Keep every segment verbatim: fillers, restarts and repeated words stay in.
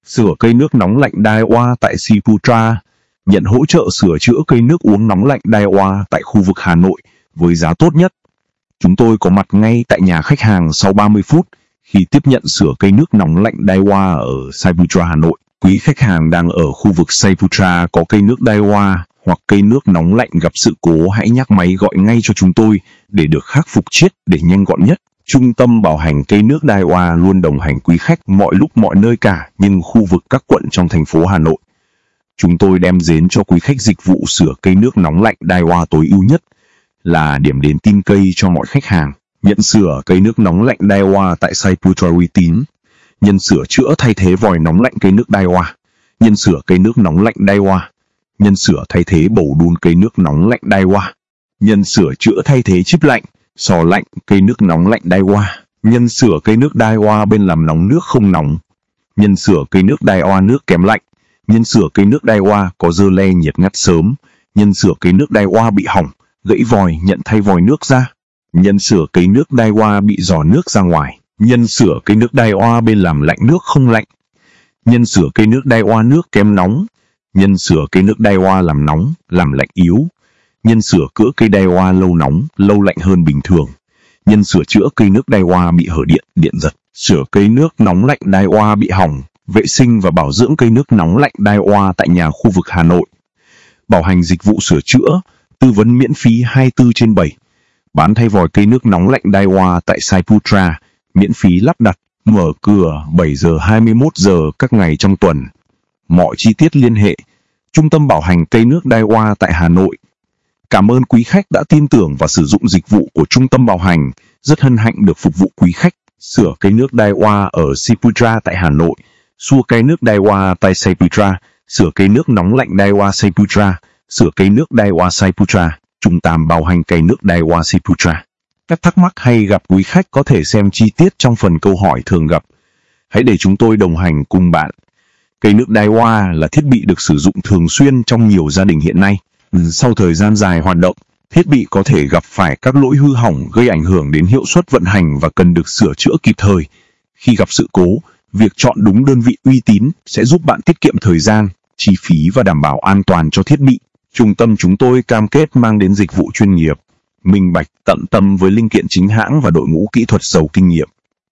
Sửa cây nước nóng lạnh Daiwa tại Siputra. Nhận hỗ trợ sửa chữa cây nước uống nóng lạnh Daiwa tại khu vực Hà Nội với giá tốt nhất. Chúng tôi có mặt ngay tại nhà khách hàng sau ba mươi phút khi tiếp nhận sửa cây nước nóng lạnh Daiwa ở Siputra, Hà Nội. Quý khách hàng đang ở khu vực Siputra có cây nước Daiwa hoặc cây nước nóng lạnh gặp sự cố, hãy nhắc máy gọi ngay cho chúng tôi để được khắc phục chiết để nhanh gọn nhất. Trung tâm bảo hành cây nước Daiwa luôn đồng hành quý khách mọi lúc mọi nơi cả nhưng khu vực các quận trong thành phố Hà Nội. Chúng tôi đem đến cho quý khách dịch vụ sửa cây nước nóng lạnh Daiwa tối ưu nhất, là điểm đến tin cậy cho mọi khách hàng. Nhận sửa cây nước nóng lạnh Daiwa tại Siputra uy tín. Nhân sửa chữa thay thế vòi nóng lạnh cây nước Daiwa. Nhân sửa cây nước nóng lạnh Daiwa. Nhân sửa thay thế bầu đun cây nước nóng lạnh Daiwa. Nhân sửa chữa thay thế chip lạnh, sò lạnh cây nước nóng lạnh Daiwa. Nhân sửa cây nước Daiwa bên làm nóng nước không nóng. Nhân sửa cây nước Daiwa nước kém lạnh. Nhân sửa cây nước Daiwa có dơ le nhiệt ngắt sớm. Nhân sửa cây nước Daiwa bị hỏng, gãy vòi, nhận thay vòi nước ra. Nhân sửa cây nước Daiwa bị rò nước ra ngoài. Nhân sửa cây nước Daiwa bên làm lạnh nước không lạnh. Nhân sửa cây nước Daiwa nước kém nóng. Nhân sửa cây nước Daiwa làm nóng, làm lạnh yếu. Nhân sửa cỡ cây Daiwa lâu nóng, lâu lạnh hơn bình thường. Nhân sửa chữa cây nước Daiwa bị hở điện, điện giật. Sửa cây nước nóng lạnh Daiwa bị hỏng, vệ sinh và bảo dưỡng cây nước nóng lạnh Daiwa tại nhà khu vực Hà Nội. Bảo hành dịch vụ sửa chữa, tư vấn miễn phí hai mươi tư trên bảy. Bán thay vòi cây nước nóng lạnh Daiwa tại Siputra, miễn phí lắp đặt, mở cửa bảy giờ hai mươi mốt giờ các ngày trong tuần. Mọi chi tiết liên hệ Trung tâm bảo hành cây nước Daiwa tại Hà Nội. Cảm ơn quý khách đã tin tưởng và sử dụng dịch vụ của Trung tâm bảo hành. Rất hân hạnh được phục vụ quý khách. Sửa cây nước Daiwa ở Siputra tại Hà Nội. Xua cây nước Daiwa tại Siputra. Sửa cây nước nóng lạnh Daiwa Siputra. Sửa cây nước Daiwa Siputra. Trung tâm bảo hành cây nước Daiwa Siputra. Các thắc mắc hay gặp quý khách có thể xem chi tiết trong phần câu hỏi thường gặp. Hãy để chúng tôi đồng hành cùng bạn. Cây nước Daiwa là thiết bị được sử dụng thường xuyên trong nhiều gia đình hiện nay. Sau thời gian dài hoạt động, thiết bị có thể gặp phải các lỗi hư hỏng gây ảnh hưởng đến hiệu suất vận hành và cần được sửa chữa kịp thời. Khi gặp sự cố, việc chọn đúng đơn vị uy tín sẽ giúp bạn tiết kiệm thời gian, chi phí và đảm bảo an toàn cho thiết bị. Trung tâm chúng tôi cam kết mang đến dịch vụ chuyên nghiệp, minh bạch, tận tâm với linh kiện chính hãng và đội ngũ kỹ thuật giàu kinh nghiệm.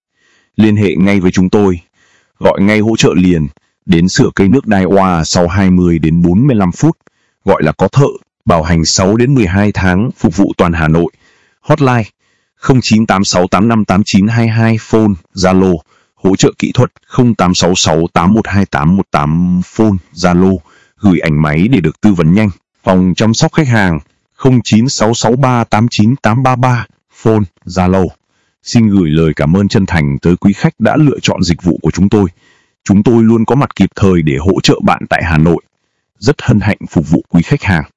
Liên hệ ngay với chúng tôi, gọi ngay hỗ trợ liền, đến sửa cây nước Daiwa sau hai mươi đến bốn mươi lăm phút, gọi là có thợ, bảo hành sáu đến mười hai tháng, phục vụ toàn Hà Nội. Hotline không chín tám sáu tám năm tám chín hai hai, phone, Zalo, hỗ trợ kỹ thuật không tám sáu sáu tám một hai tám một tám, phone, Zalo, gửi ảnh máy để được tư vấn nhanh. Phòng chăm sóc khách hàng không chín sáu sáu ba tám chín tám ba ba, phone, Zalo. Xin gửi lời cảm ơn chân thành tới quý khách đã lựa chọn dịch vụ của chúng tôi. Chúng tôi luôn có mặt kịp thời để hỗ trợ bạn tại Hà Nội. Rất hân hạnh phục vụ quý khách hàng.